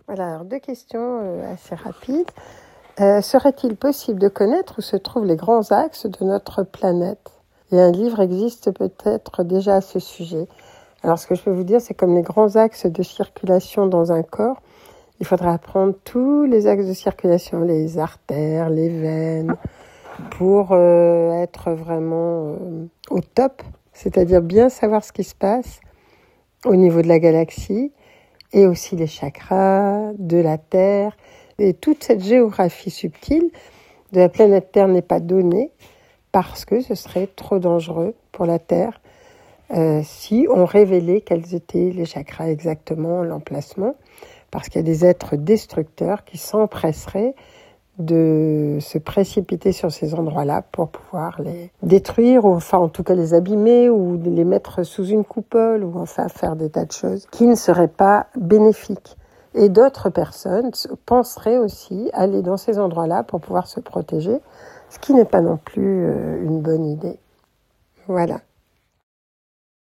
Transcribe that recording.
Voilà, alors 2 questions assez rapides. Serait-il possible de connaître où se trouvent les grands axes de notre planète ? Et un livre existe peut-être déjà à ce sujet. Alors ce que je peux vous dire, c'est comme les grands axes de circulation dans un corps, il faudra apprendre tous les axes de circulation, les artères, les veines, pour être vraiment au top, c'est-à-dire bien savoir ce qui se passe au niveau de la galaxie et aussi les chakras, de la Terre. Et toute cette géographie subtile de la planète Terre n'est pas donnée parce que ce serait trop dangereux pour la Terre si on révélait quels étaient les chakras exactement, l'emplacement, parce qu'il y a des êtres destructeurs qui s'empresseraient de se précipiter sur ces endroits-là pour pouvoir les détruire, ou enfin en tout cas les abîmer, ou les mettre sous une coupole, ou enfin faire des tas de choses qui ne seraient pas bénéfiques. Et d'autres personnes penseraient aussi aller dans ces endroits-là pour pouvoir se protéger, ce qui n'est pas non plus une bonne idée. Voilà.